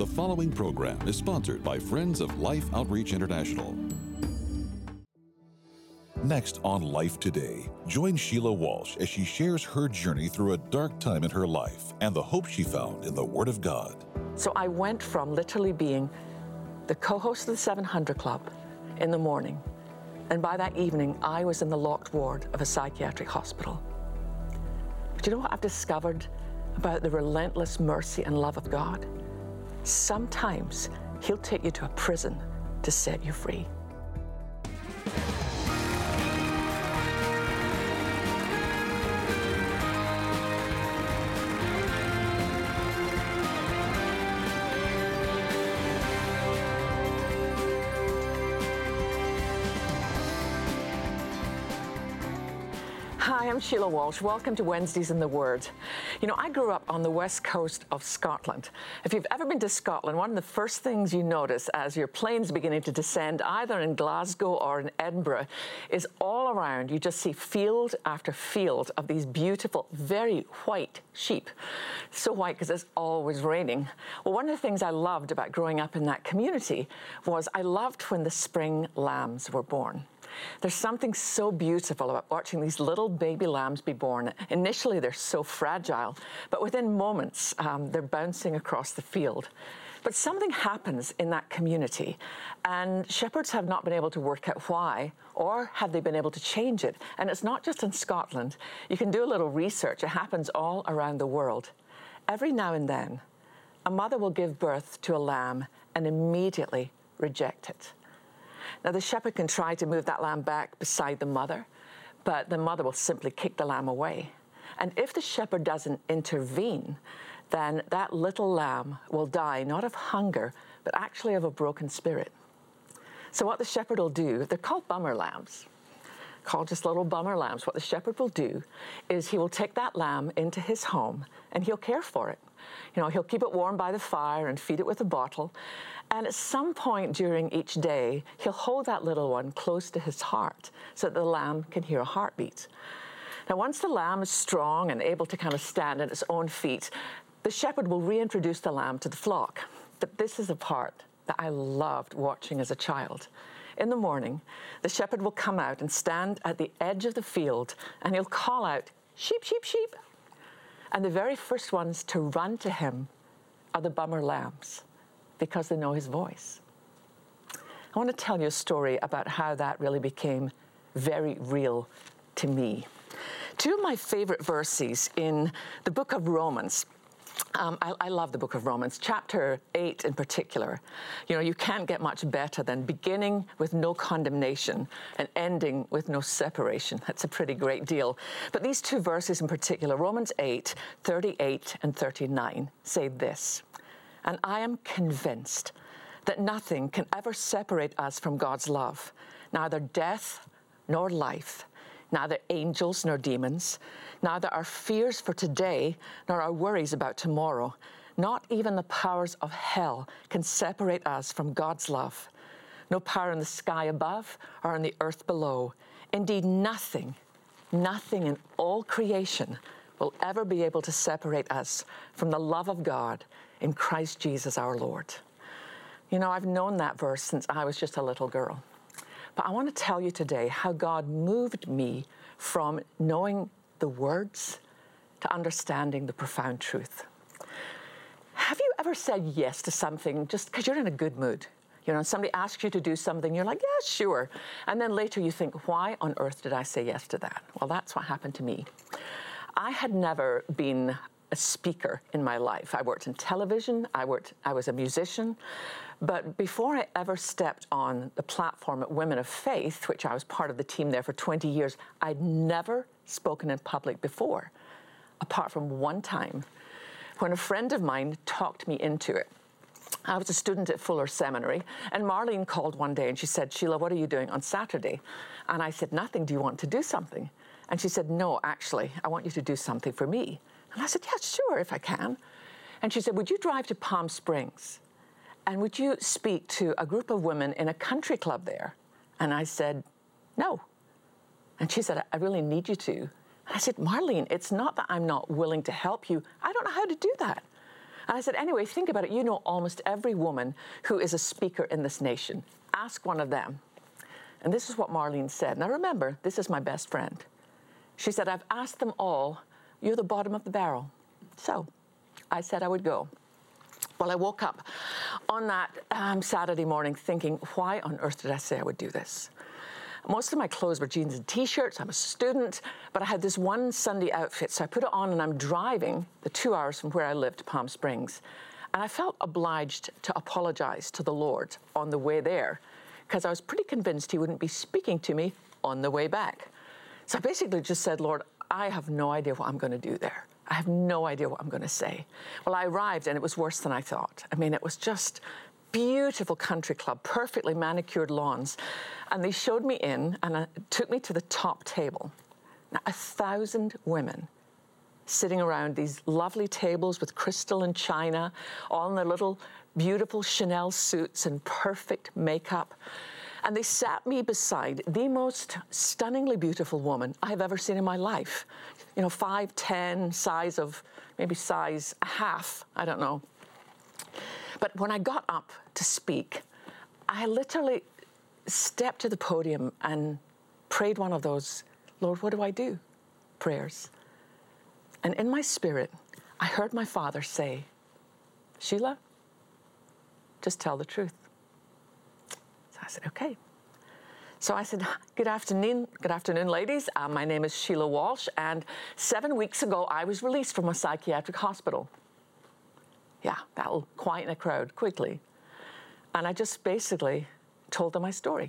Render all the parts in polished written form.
The following program is sponsored by Friends of Life Outreach International. Next on Life Today, join Sheila Walsh as she shares her journey through a dark time in her life and the hope she found in the Word of God. So I went from literally being the co-host of the 700 Club in the morning, and by that evening, I was in the locked ward of a psychiatric hospital. But you know what I've discovered about the relentless mercy and love of God? Sometimes He'll take you to a prison to set you free. Hi, I'm Sheila Walsh. Welcome to Wednesdays in the Word. You know, I grew up on the west coast of Scotland. If you've ever been to Scotland, one of the first things you notice as your plane's beginning to descend, either in Glasgow or in Edinburgh, is all around you just see field after field of these beautiful, very white sheep. So white because it's always raining. Well, one of the things I loved about growing up in that community was I loved when the spring lambs were born. There's something so beautiful about watching these little baby lambs be born. Initially, they're so fragile, but within moments, they're bouncing across the field. But something happens in that community, and shepherds have not been able to work out why, or have they been able to change it. And it's not just in Scotland. You can do a little research. It happens all around the world. Every now and then, a mother will give birth to a lamb and immediately reject it. Now, the shepherd can try to move that lamb back beside the mother, but the mother will simply kick the lamb away. And if the shepherd doesn't intervene, then that little lamb will die, not of hunger, but actually of a broken spirit. So what the shepherd will do, they're called bummer lambs, called just little bummer lambs. What the shepherd will do is he will take that lamb into his home and he'll care for it. You know, he'll keep it warm by the fire and feed it with a bottle. And at some point during each day, he'll hold that little one close to his heart so that the lamb can hear a heartbeat. Now, once the lamb is strong and able to kind of stand on its own feet, the shepherd will reintroduce the lamb to the flock. But this is a part that I loved watching as a child. In the morning, the shepherd will come out and stand at the edge of the field, and he'll call out, "Sheep, sheep, sheep." And the very first ones to run to him are the bummer lambs, because they know his voice. I want to tell you a story about how that really became very real to me. Two of my favorite verses in the book of Romans. I love the book of Romans, chapter 8 in particular. You know, you can't get much better than beginning with no condemnation and ending with no separation. That's a pretty great deal. But these two verses in particular, Romans 8, 38 and 39, say this: "And I am convinced that nothing can ever separate us from God's love, neither death nor life, neither angels nor demons, neither our fears for today nor our worries about tomorrow. Not even the powers of hell can separate us from God's love. No power in the sky above or on the earth below. Indeed, nothing in all creation will ever be able to separate us from the love of God in Christ Jesus our Lord." You know, I've known that verse since I was just a little girl. But I want to tell you today how God moved me from knowing the words to understanding the profound truth. Have you ever said yes to something just because you're in a good mood? You know, somebody asks you to do something, you're like, yeah, sure. And then later you think, why on earth did I say yes to that? Well, that's what happened to me. I had never been a speaker in my life. I worked in television, I was a musician, but before I ever stepped on the platform at Women of Faith, which I was part of the team there for 20 years, I'd never spoken in public before, apart from one time when a friend of mine talked me into it. I was a student at Fuller Seminary, and Marlene called one day and she said, "Sheila, what are you doing on Saturday?" And I said, "Nothing. Do you want to do something?" And she said, "No, actually, I want you to do something for me." And I said, "Yeah, sure, if I can." And she said, "Would you drive to Palm Springs? And would you speak to a group of women in a country club there?" And I said, "No." And she said, "I really need you to." And I said, "Marlene, it's not that I'm not willing to help you. I don't know how to do that." And I said, anyway, think about it. You know almost every woman who is a speaker in this nation. Ask one of them. And this is what Marlene said. Now remember, this is my best friend. She said, I've asked them all. You're the bottom of the barrel. So I said I would go. Well, I woke up on that Saturday morning thinking, why on earth did I say I would do this? Most of my clothes were jeans and T-shirts. I'm a student, but I had this one Sunday outfit, so I put it on and I'm driving the 2 hours from where I lived to Palm Springs. And I felt obliged to apologize to the Lord on the way there because I was pretty convinced he wouldn't be speaking to me on the way back. So I basically just said, Lord, I have no idea what I'm going to do there. I have no idea what I'm going to say. Well, I arrived and it was worse than I thought. I mean, it was just beautiful country club, perfectly manicured lawns. And they showed me in and took me to the top table. Now, 1,000 women sitting around these lovely tables with crystal and china, all in their little beautiful Chanel suits and perfect makeup. And they sat me beside the most stunningly beautiful woman I have ever seen in my life. 5'10", size of, maybe size a half, I don't know. But when I got up to speak, I literally stepped to the podium and prayed one of those, Lord, what do I do? Prayers. And in my spirit, I heard my Father say, Sheila, just tell the truth. So I said, okay. So I said, good afternoon, ladies. My name is Sheila Walsh, and 7 weeks ago, I was released from a psychiatric hospital. Yeah, that'll quieten a crowd quickly. And I just basically told them my story.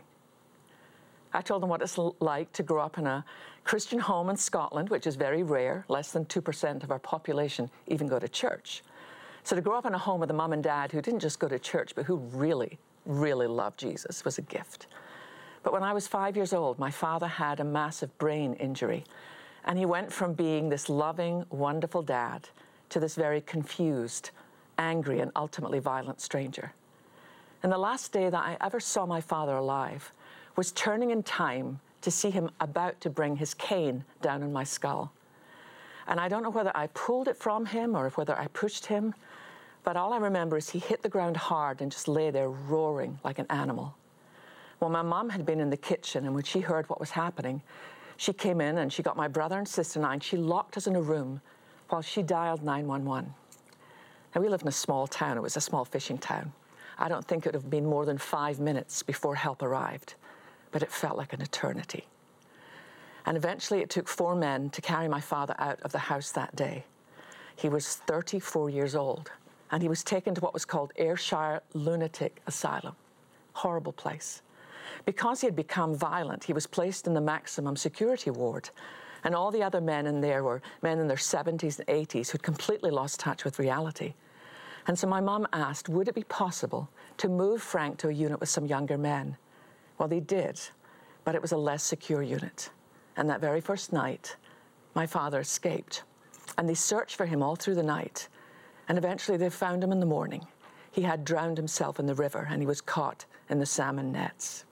I told them what it's like to grow up in a Christian home in Scotland, which is very rare. Less than 2% of our population even go to church. So to grow up in a home with a mom and dad who didn't just go to church, but who really, really loved Jesus was a gift. But when I was 5 years old, my father had a massive brain injury. And he went from being this loving, wonderful dad to this very confused, angry, and ultimately violent stranger. And the last day that I ever saw my father alive was turning in time to see him about to bring his cane down on my skull. And I don't know whether I pulled it from him or whether I pushed him, but all I remember is he hit the ground hard and just lay there roaring like an animal. Well, my mom had been in the kitchen, and when she heard what was happening, she came in and she got my brother and sister and I, and she locked us in a room while she dialed 911. Now, we lived in a small town. It was a small fishing town. I don't think it would have been more than 5 minutes before help arrived, but it felt like an eternity. And eventually it took 4 men to carry my father out of the house that day. He was 34 years old, and he was taken to what was called Ayrshire Lunatic Asylum. Horrible place. Because he had become violent, he was placed in the maximum security ward, and all the other men in there were men in their 70s and 80s who'd completely lost touch with reality. And so my mom asked, would it be possible to move Frank to a unit with some younger men? Well, they did, but it was a less secure unit. And that very first night, my father escaped. And they searched for him all through the night. And eventually they found him in the morning. He had drowned himself in the river, and he was caught in the salmon nets.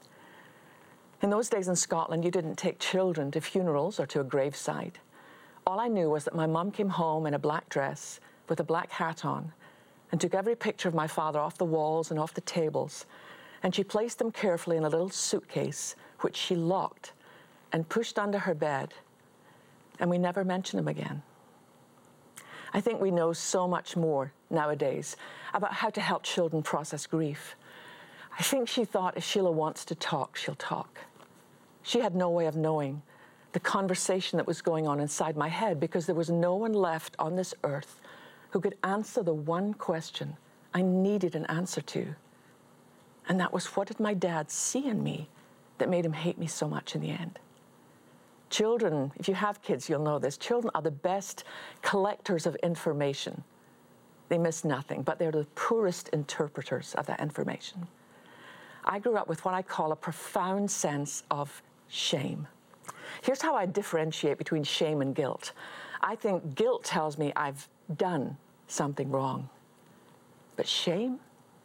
In those days in Scotland, you didn't take children to funerals or to a graveside. All I knew was that my mum came home in a black dress with a black hat on and took every picture of my father off the walls and off the tables, and she placed them carefully in a little suitcase, which she locked and pushed under her bed, and we never mentioned him again. I think we know so much more nowadays about how to help children process grief. I think she thought if Sheila wants to talk, she'll talk. She had no way of knowing the conversation that was going on inside my head, because there was no one left on this earth who could answer the one question I needed an answer to. And that was, what did my dad see in me that made him hate me so much in the end? Children, if you have kids, you'll know this. Children are the best collectors of information. They miss nothing, but they're the poorest interpreters of that information. I grew up with what I call a profound sense of shame. Here's how I differentiate between shame and guilt. I think guilt tells me I've done something wrong. But shame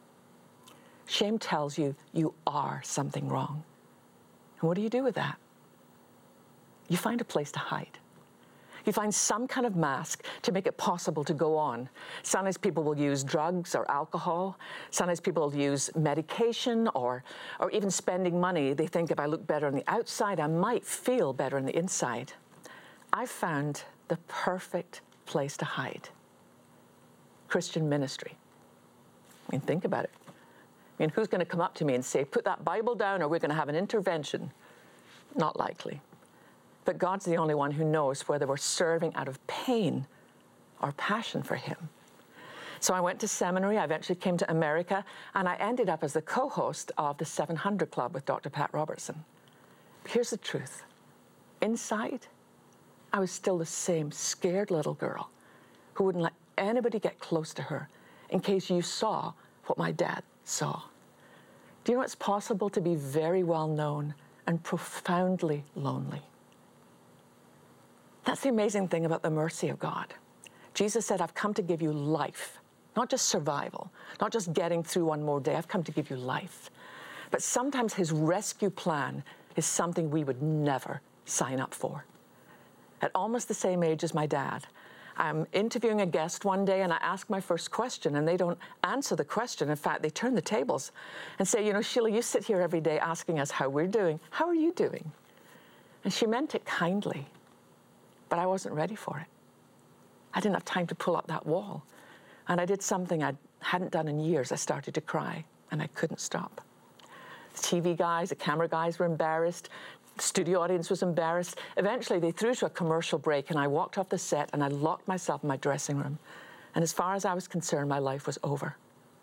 tells you you are something wrong. And what do you do with that? You find a place to hide. You find some kind of mask to make it possible to go on. Sometimes people will use drugs or alcohol. Sometimes people will use medication or even spending money. They think if I look better on the outside, I might feel better on the inside. I found the perfect place to hide. Christian ministry. I mean, think about it. I mean, who's going to come up to me and say, put that Bible down or we're going to have an intervention? Not likely. But God's the only one who knows whether we're serving out of pain or passion for Him. So I went to seminary, I eventually came to America, and I ended up as the co-host of the 700 Club with Dr. Pat Robertson. Here's the truth. Inside, I was still the same scared little girl who wouldn't let anybody get close to her in case you saw what my dad saw. Do you know it's possible to be very well known and profoundly lonely? That's the amazing thing about the mercy of God. Jesus said, I've come to give you life, not just survival, not just getting through one more day. I've come to give you life. But sometimes His rescue plan is something we would never sign up for. At almost the same age as my dad, I'm interviewing a guest one day and I ask my first question and they don't answer the question. In fact, they turn the tables and say, you know, Sheila, you sit here every day asking us how we're doing. How are you doing? And she meant it kindly. But I wasn't ready for it. I didn't have time to pull up that wall. And I did something I hadn't done in years. I started to cry, and I couldn't stop. The TV guys, the camera guys were embarrassed. The studio audience was embarrassed. Eventually, they threw to a commercial break, and I walked off the set, and I locked myself in my dressing room. And as far as I was concerned, my life was over.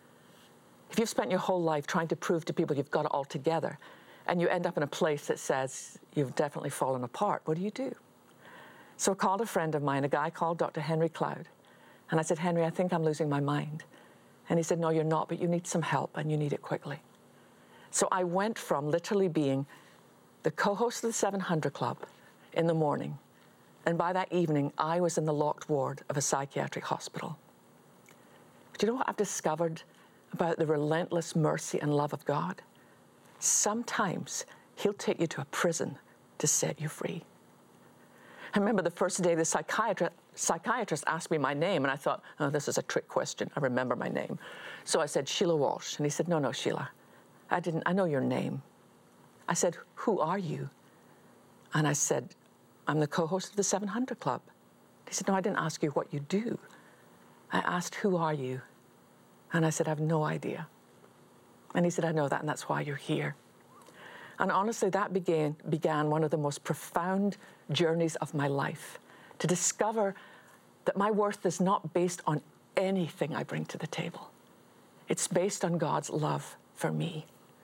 If you've spent your whole life trying to prove to people you've got it all together, and you end up in a place that says you've definitely fallen apart, what do? So I called a friend of mine, a guy called Dr. Henry Cloud. And I said, Henry, I think I'm losing my mind. And he said, no, you're not, but you need some help and you need it quickly. So I went from literally being the co-host of the 700 Club in the morning. And by that evening, I was in the locked ward of a psychiatric hospital. Do you know what I've discovered about the relentless mercy and love of God? Sometimes He'll take you to a prison to set you free. I remember the first day the psychiatrist asked me my name, and I thought, oh, this is a trick question. I remember my name. So I said, Sheila Walsh. And he said, no, Sheila, I know your name. I said, who are you? And I said, I'm the co-host of the 700 Club. He said, no, I didn't ask you what you do. I asked, who are you? And I said, I have no idea. And he said, I know that, and that's why you're here. And honestly, that began one of the most profound journeys of my life, to discover that my worth is not based on anything I bring to the table. It's based on God's love for me.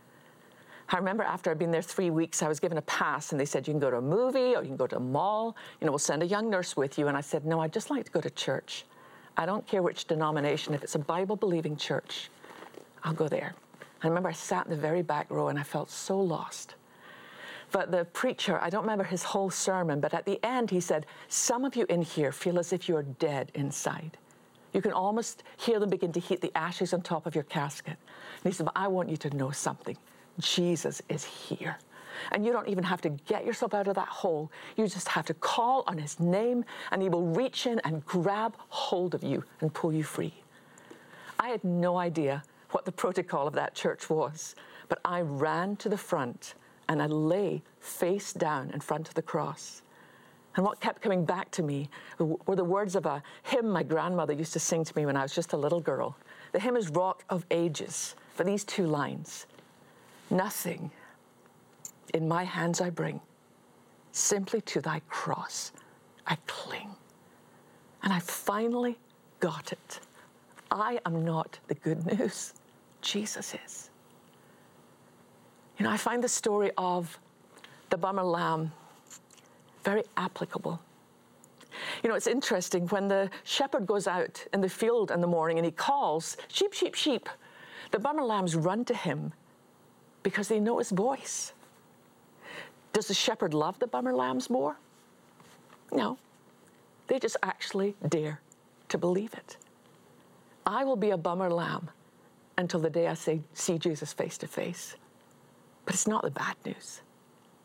I remember after I'd been there 3 weeks, I was given a pass, and they said, you can go to a movie or you can go to a mall. You know, we'll send a young nurse with you. And I said, no, I'd just like to go to church. I don't care which denomination. If it's a Bible-believing church, I'll go there. I remember I sat in the very back row and I felt so lost. But the preacher, I don't remember his whole sermon, but at the end he said, some of you in here feel as if you're dead inside. You can almost hear them begin to heat the ashes on top of your casket. And he said, but I want you to know something. Jesus is here. And you don't even have to get yourself out of that hole. You just have to call on His name and He will reach in and grab hold of you and pull you free. I had no idea what the protocol of that church was, but I ran to the front and I lay face down in front of the cross. And what kept coming back to me were the words of a hymn my grandmother used to sing to me when I was just a little girl. The hymn is Rock of Ages, but these two lines, nothing in my hands I bring, simply to thy cross I cling. And I finally got it. I am not the good news. Jesus is. You know, I find the story of the bummer lamb very applicable. You know, it's interesting when the shepherd goes out in the field in the morning and he calls, sheep, sheep, sheep, the bummer lambs run to him because they know his voice. Does the shepherd love the bummer lambs more? No. They just actually dare to believe it. I will be a bummer lamb until the day I see Jesus face to face. But it's not the bad news.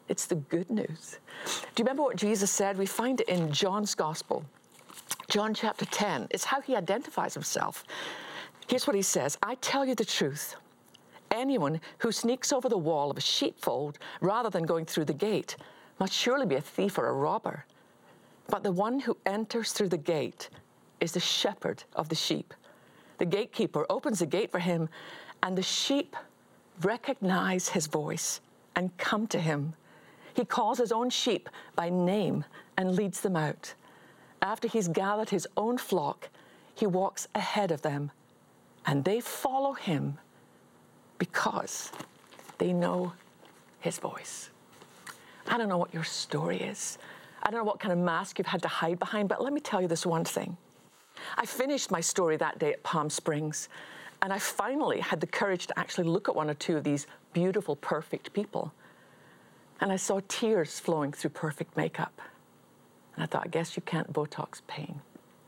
It's the good news. Do you remember what Jesus said? We find it in John's Gospel, John chapter 10. It's how he identifies himself. Here's what he says. I tell you the truth. Anyone who sneaks over the wall of a sheepfold rather than going through the gate must surely be a thief or a robber. But the one who enters through the gate is the shepherd of the sheep. The gatekeeper opens the gate for him, and the sheep recognize his voice and come to him. He calls his own sheep by name and leads them out. After he's gathered his own flock, he walks ahead of them, and they follow him because they know his voice. I don't know what your story is. I don't know what kind of mask you've had to hide behind, but let me tell you this one thing. I finished my story that day at Palm Springs, and I finally had the courage to actually look at one or two of these beautiful, perfect people. And I saw tears flowing through perfect makeup. And I thought, I guess you can't Botox pain.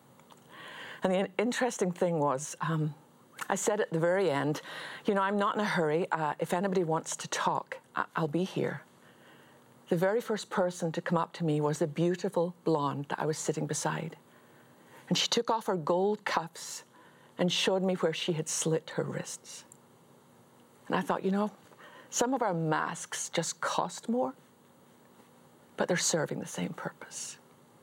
And the interesting thing was, I said at the very end, you know, I'm not in a hurry. If anybody wants to talk, I'll be here. The very first person to come up to me was a beautiful blonde that I was sitting beside. And she took off her gold cuffs and showed me where she had slit her wrists. And I thought, you know, some of our masks just cost more, but they're serving the same purpose.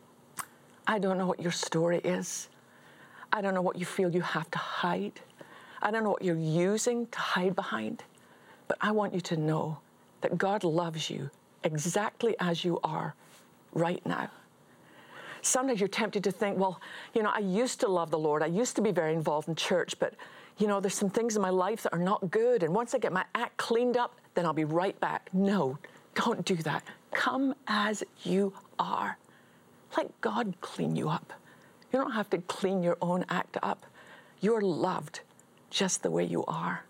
I don't know what your story is. I don't know what you feel you have to hide. I don't know what you're using to hide behind, but I want you to know that God loves you exactly as you are right now. Sometimes you're tempted to think, well, you know, I used to love the Lord. I used to be very involved in church, but, you know, there's some things in my life that are not good. And once I get my act cleaned up, then I'll be right back. No, don't do that. Come as you are. Let God clean you up. You don't have to clean your own act up. You're loved just the way you are.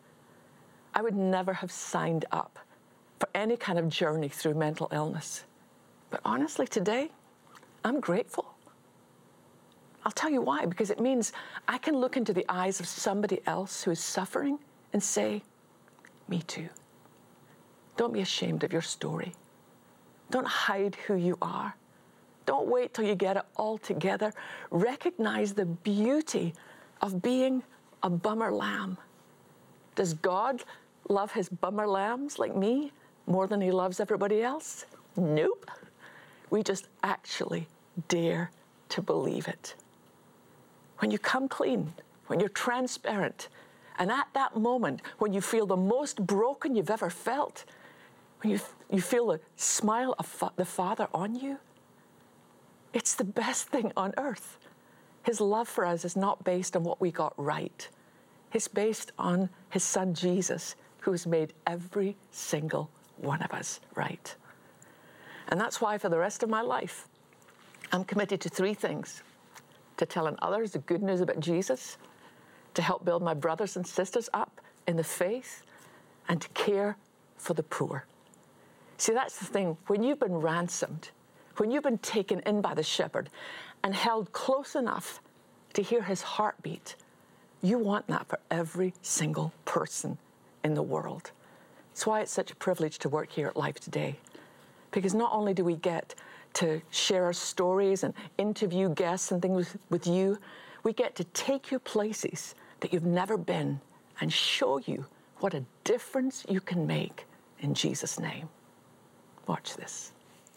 I would never have signed up for any kind of journey through mental illness. But honestly, today, I'm grateful. I'll tell you why, because it means I can look into the eyes of somebody else who is suffering and say, me too. Don't be ashamed of your story. Don't hide who you are. Don't wait till you get it all together. Recognize the beauty of being a bummer lamb. Does God love his bummer lambs like me more than he loves everybody else? Nope. We just actually dare to believe it. When you come clean, when you're transparent, and at that moment when you feel the most broken you've ever felt, when you feel the smile of the Father on you, it's the best thing on earth. His love for us is not based on what we got right. It's based on his son Jesus, who has made every single one of us right. And that's why for the rest of my life, I'm committed to three things: to telling others the good news about Jesus, to help build my brothers and sisters up in the faith, and to care for the poor. See, that's the thing. When you've been ransomed, when you've been taken in by the shepherd and held close enough to hear his heartbeat, you want that for every single person in the world. That's why it's such a privilege to work here at Life Today, because not only do we get to share our stories and interview guests and things with you, we get to take you places that you've never been and show you what a difference you can make in Jesus' name. Watch this.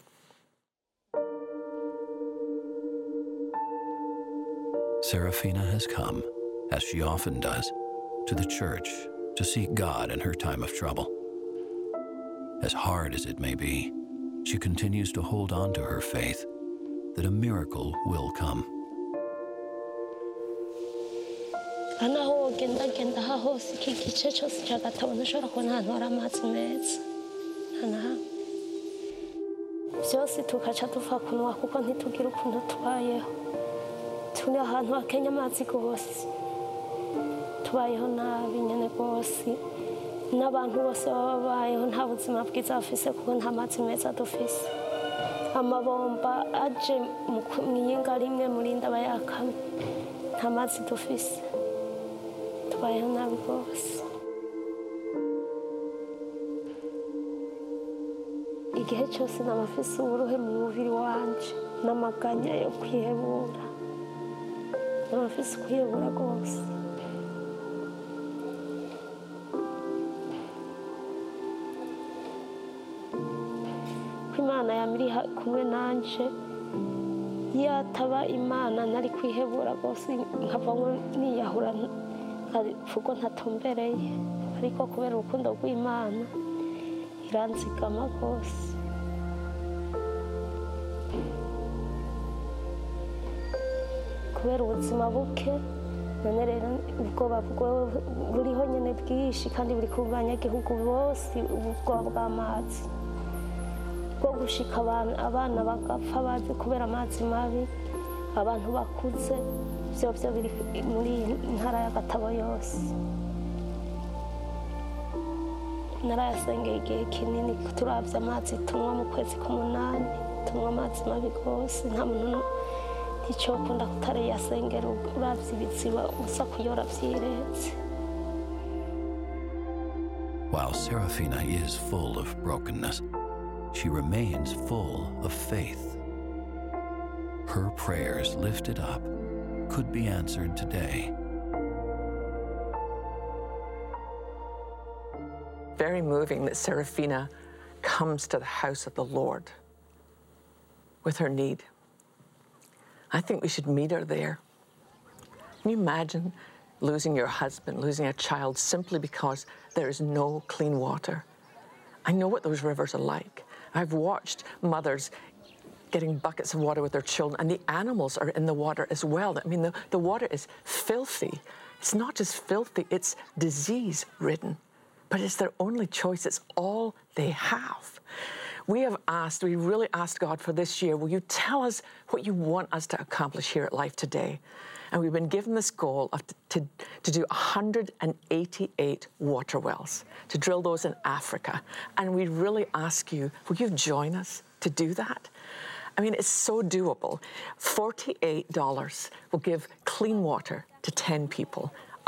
Serafina has come, as she often does, to the church to seek God in her time of trouble. As hard as it may be, she continues to hold on to her faith that a miracle will come. byose tukaca dufa kunwa kuko ntitugira ukuntu tubayeho turi ahantu hakenya amazi rwose tubayeho nabi nyene rwose n'abantu bose babayeho nta buzima bwiza bafise kuko nta mazi meza dufise amabomba aje mwiyinga rimwe murinda bayakamye nta mazi dufise tubayeho nabi rwose igihe cyose n'abafise uburuhe mu mubiri wanje n'amaganya yo kwihebura n'abafise kwihebura rwose ko Imana yamiri kumwe nanje iyo ataba Imana nari kwihebura rwose nkavamo niyahura nkavuga ntatombereye ariko kubera urukundo rw'Imana iranzigama rwose kubera ubuzima buke none rero ubwoba buriho nyine bwinshi kandi buri ku banyagihugu bose ubwoba bw'amazi bwo gushika abana bagapfa bazi kubera amazi mabi abantu bakuze byo biri muri ntara ya Gatabo yose narayasengeye igihe kinini turavye amazi tunywa mu kwezi k'umunani tunywa amazi mabi rwose nta muntu nticokunda kutarayasengera uravye ibiziba usa kuyora vyiretse. While Serafina is full of brokenness, she remains full of faith. Her prayers lifted up could be answered today. Very moving that Serafina comes to the house of the Lord with her need. I think we should meet her there. Can you imagine losing your husband, losing a child simply because there is no clean water? I know what those rivers are like. I've watched mothers getting buckets of water with their children, and the animals are in the water as well. I mean, the water is filthy. It's not just filthy, it's disease-ridden. But it's their only choice. It's all they have. We really asked God for this year, will you tell us what you want us to accomplish here at Life Today? And we've been given this goal to do 188 water wells, to drill those in Africa. And we really ask you, will you join us to do that? I mean, it's so doable. $48 will give clean water to 10 people,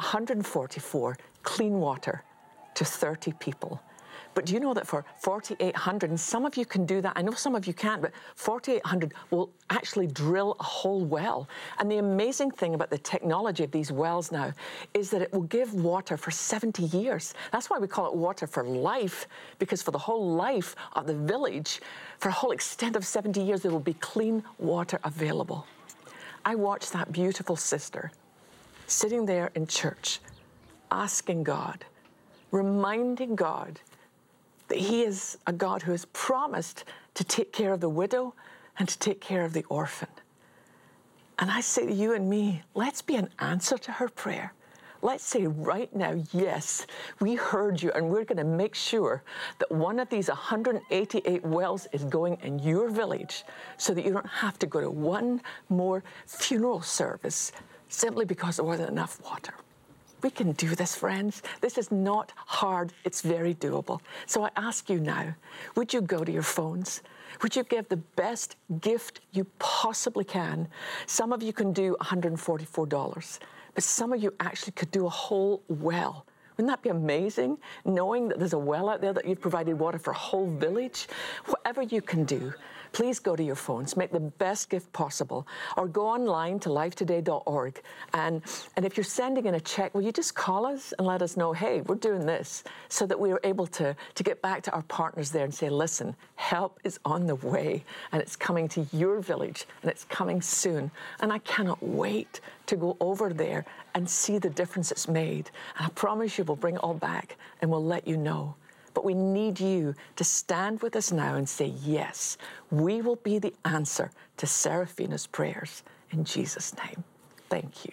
$144 clean water to 30 people. But do you know that for $4,800, and some of you can do that, I know some of you can't, but $4,800 will actually drill a whole well. And the amazing thing about the technology of these wells now is that it will give water for 70 years. That's why we call it water for life, because for the whole life of the village, for a whole extent of 70 years, there will be clean water available. I watched that beautiful sister sitting there in church, asking God, reminding God that He is a God who has promised to take care of the widow and to take care of the orphan. And I say to you and me, let's be an answer to her prayer. Let's say right now, yes, we heard you, and we're going to make sure that one of these 188 wells is going in your village so that you don't have to go to one more funeral service simply because there wasn't enough water. We can do this, friends. This is not hard. It's very doable. So I ask you now, would you go to your phones? Would you give the best gift you possibly can? Some of you can do $144, but some of you actually could do a whole well. Wouldn't that be amazing, knowing that there's a well out there that you've provided water for a whole village? Whatever you can do, please go to your phones, make the best gift possible, or go online to lifetoday.org. And if you're sending in a check, will you just call us and let us know, hey, we're doing this, so that we are able to get back to our partners there and say, listen, help is on the way, and it's coming to your village, and it's coming soon. And I cannot wait to go over there and see the difference it's made. And I promise you we'll bring it all back, and we'll let you know. But we need you to stand with us now and say, yes, we will be the answer to Serafina's prayers. In Jesus' name, thank you.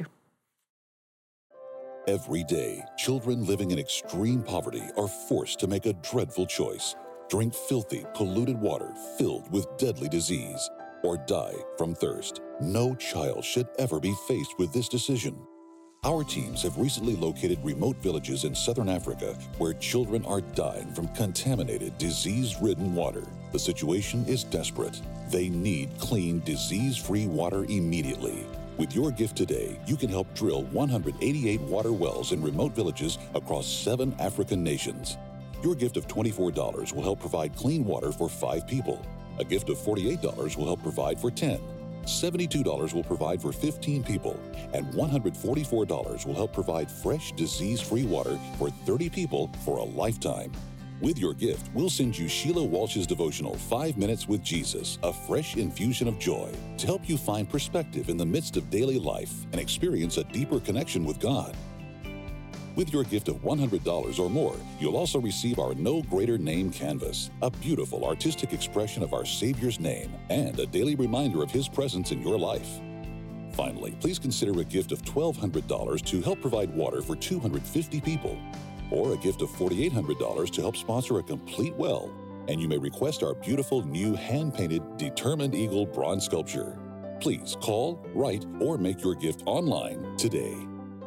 Every day, children living in extreme poverty are forced to make a dreadful choice: drink filthy, polluted water filled with deadly disease, or die from thirst. No child should ever be faced with this decision. Our teams have recently located remote villages in southern Africa where children are dying from contaminated, disease-ridden water. The situation is desperate. They need clean, disease-free water immediately. With your gift today, you can help drill 188 water wells in remote villages across 7 African nations. Your gift of $24 will help provide clean water for 5 people. A gift of $48 will help provide for 10. $72 will provide for 15 people, and $144 will help provide fresh, disease-free water for 30 people for a lifetime. With your gift, we'll send you Sheila Walsh's devotional, 5 Minutes with Jesus, a fresh infusion of joy, to help you find perspective in the midst of daily life and experience a deeper connection with God. With your gift of $100 or more, you'll also receive our No Greater Name canvas, a beautiful artistic expression of our Savior's name and a daily reminder of His presence in your life. Finally, please consider a gift of $1,200 to help provide water for 250 people, or a gift of $4,800 to help sponsor a complete well, and you may request our beautiful new hand-painted Determined Eagle bronze sculpture. Please call, write, or make your gift online today.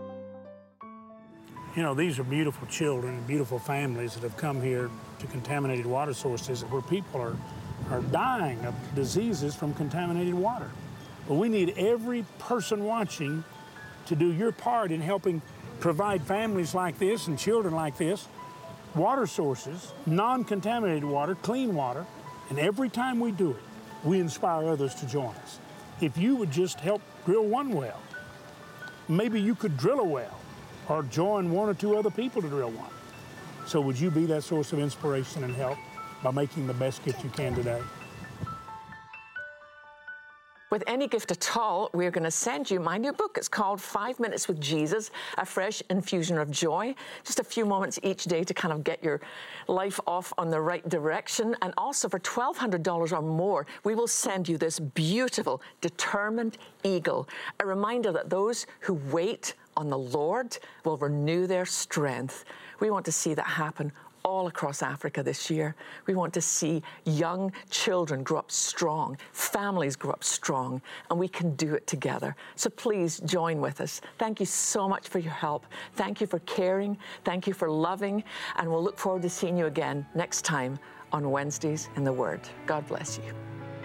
You know, these are beautiful children and beautiful families that have come here to contaminated water sources where people are dying of diseases from contaminated water. But we need every person watching to do your part in helping provide families like this and children like this water sources, non-contaminated water, clean water, and every time we do it, we inspire others to join us. If you would just help drill one well, maybe you could drill a well, or join 1 or 2 other people to drill one. So would you be that source of inspiration and help by making the best gift you can today? With any gift at all, we're going to send you my new book. It's called 5 Minutes with Jesus, a fresh infusion of joy. Just a few moments each day to kind of get your life off on the right direction. And also for $1,200 or more, we will send you this beautiful Determined Eagle, a reminder that those who wait on the Lord will renew their strength. We want to see that happen all across Africa this year. We want to see young children grow up strong, families grow up strong, and we can do it together. So please join with us. Thank you so much for your help. Thank you for caring. Thank you for loving. And we'll look forward to seeing you again next time on Wednesdays in the Word. God bless you.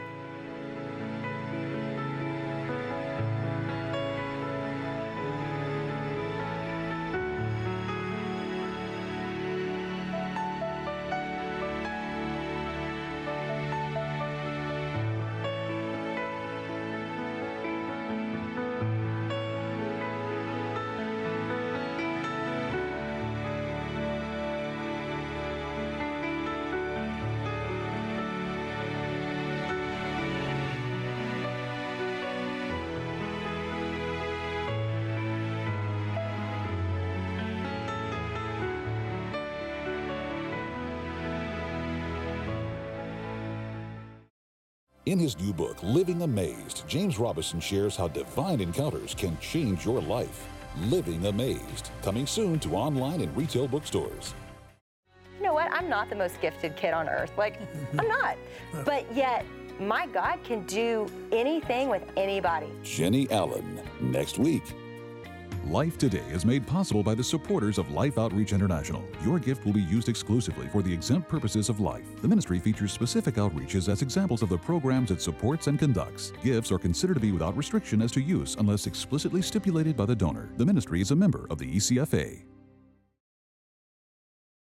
In his new book, Living Amazed, James Robison shares how divine encounters can change your life. Living Amazed, coming soon to online and retail bookstores. You know what? I'm not the most gifted kid on earth. Like, I'm not. But yet, my God can do anything with anybody. Jenny Allen, next week. Life Today is made possible by the supporters of Life Outreach International. Your gift will be used exclusively for the exempt purposes of life. The ministry features specific outreaches as examples of the programs it supports and conducts. Gifts are considered to be without restriction as to use unless explicitly stipulated by the donor. The ministry is a member of the ECFA.